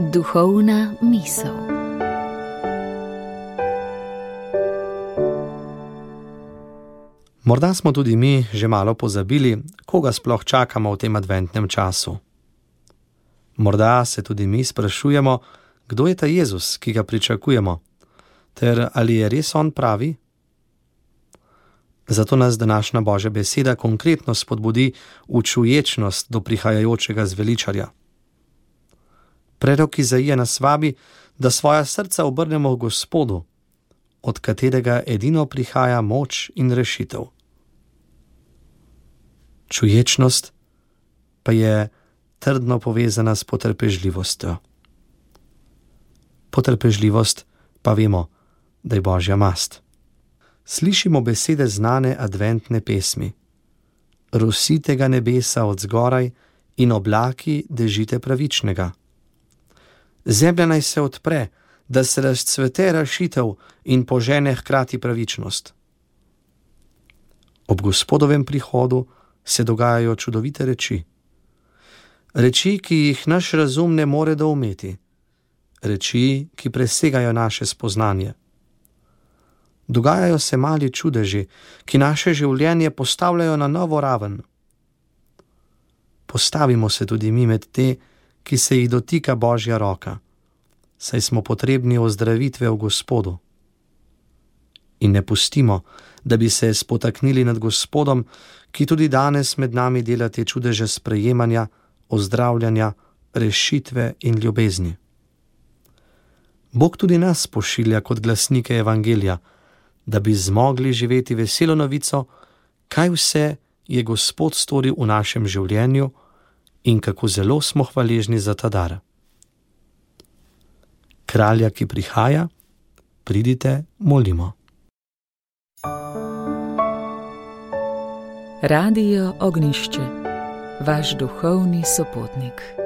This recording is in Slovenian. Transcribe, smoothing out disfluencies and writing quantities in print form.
Duhovna misel. Morda smo tudi mi že malo pozabili, koga sploh čakamo v tem adventnem času. Morda se tudi mi sprašujemo, kdo je ta Jezus, ki ga pričakujemo, ter ali je res on pravi? Zato nas današnja Božja beseda konkretno spodbudi v čuječnost do prihajajočega zveličarja. Prerok Izaija nas vabi, da svoja srca obrnemo k Gospodu, od katerega edino prihaja moč in rešitev. Čuječnost pa je trdno povezana s potrpežljivostjo. Potrpežljivost pa vemo, da je Božja mast. Slišimo besede znane adventne pesmi. Rosite ga nebesa od zgoraj in oblaki dežite pravičnega. Zemlja naj se odpre, da se razcvete rešitev in požene hkrati pravičnost. Ob Gospodovem prihodu se dogajajo čudovite reči. Reči, ki jih naš razum ne more doumeti. Reči, ki presegajo naše spoznanje. Dogajajo se mali čudeži, ki naše življenje postavljajo na novo raven. Postavimo se tudi mi med te, ki se jih dotika Božja roka, saj smo potrebni ozdravitve v Gospodu. In ne pustimo, da bi se spotaknili nad Gospodom, ki tudi danes med nami dela te čudeže sprejemanja, ozdravljanja, rešitve in ljubezni. Bog tudi nas pošilja kot glasnike evangelija, da bi zmogli živeti veselo novico, kaj vse je Gospod storil v našem življenju in kako zelo smo hvaležni za ta dar. Kralja, ki prihaja, pridite, molimo. Radio Ognjišče, vaš duhovni sopotnik.